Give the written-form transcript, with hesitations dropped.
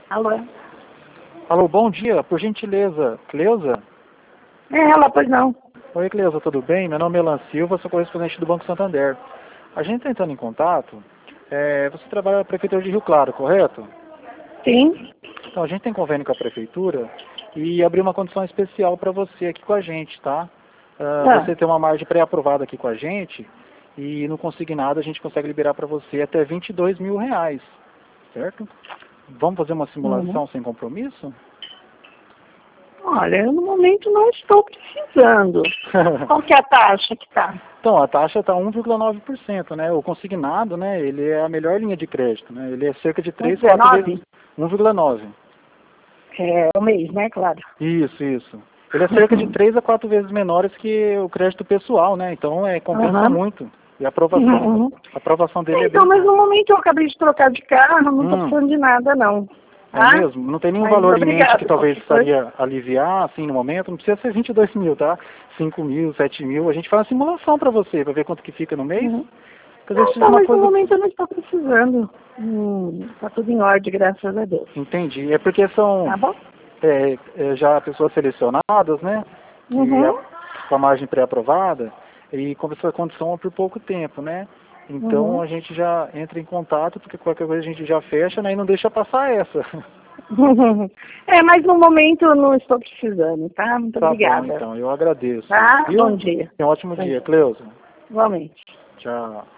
Alô? Alô, bom dia, por gentileza, Cleusa? É ela, pois não. Oi, Cleusa, tudo bem? Meu nome é Elan Silva, sou correspondente do Banco Santander. A gente está entrando em contato, você trabalha na Prefeitura de Rio Claro, correto? Sim. Então, a gente tem convênio com a Prefeitura e abriu uma condição especial para você aqui com a gente, tá? Você tem uma margem pré-aprovada aqui com a gente e no consignado a gente consegue liberar para você até R$ 22.000, certo? Vamos fazer uma simulação sem compromisso? Olha, eu no momento não estou precisando. Qual que é a taxa que tá? Então, a taxa está 1,9%, né? O consignado, né, ele é a melhor linha de crédito, né? Ele é cerca de 3, 4 vezes... 1,9. É o mês, né, claro. Isso. Ele é cerca de 3 a 4 vezes menores que o crédito pessoal, né? Então, compensa muito. E a aprovação dele é bem... Então, mas no momento eu acabei de trocar de carro, não estou precisando de nada, não. É mesmo? Não tem nenhum valor em mente que talvez precisaria aliviar, assim, no momento? Não precisa ser 22 mil, tá? 5 mil, 7 mil. A gente faz uma simulação para você, para ver quanto que fica no mês. Não, mas no momento eu não estou precisando. Tá tudo em ordem, graças a Deus. Entendi. É porque são já pessoas selecionadas, né? Com a margem pré-aprovada e com essa condição por pouco tempo, né? Então a gente já entra em contato, porque qualquer coisa a gente já fecha, né? E não deixa passar essa. Mas no momento eu não estou precisando, tá? Muito obrigada. Bom, então, eu agradeço. Tá? Bom dia. Um ótimo dia, Cleusa. Igualmente. Tchau.